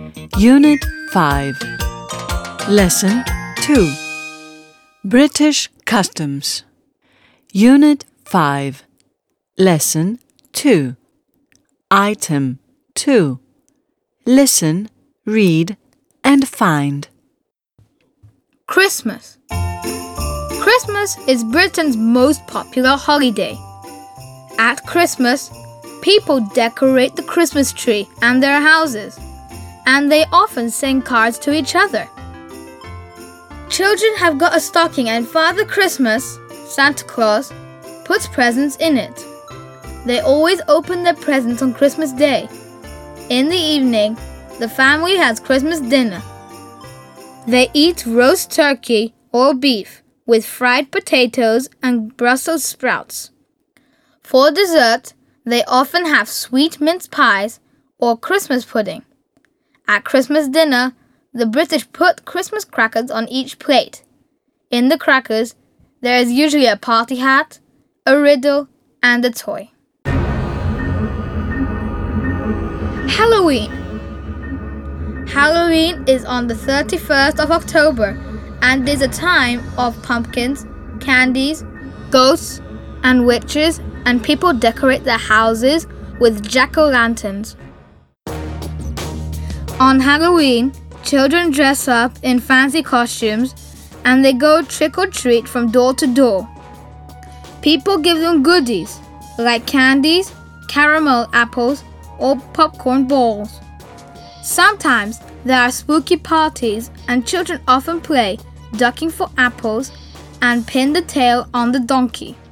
Unit 5 Lesson 2 British Customs Unit 5 Lesson 2 Item 2 Listen, read and find. Christmas. Christmas is Britain's most popular holiday. At Christmas, people decorate the Christmas tree and their houses, and they often send cards to each other. Children have got a stocking and Father Christmas, Santa Claus, puts presents in it. They always open their presents on Christmas Day. In the evening, the family has Christmas dinner. They eat roast turkey or beef with fried potatoes and Brussels sprouts. For dessert, they often have sweet mince pies or Christmas pudding. At Christmas dinner, the British put Christmas crackers on each plate. In the crackers, there is usually a party hat, a riddle, and a toy. Halloween. Halloween is on the 31st of October and is a time of pumpkins, candies, ghosts, and witches, and people decorate their houses with jack-o'-lanterns. On Halloween, children dress up in fancy costumes and they go trick-or-treat from door to door. People give them goodies like candies, caramel apples, or popcorn balls. Sometimes there are spooky parties and children often play ducking for apples and pin the tail on the donkey.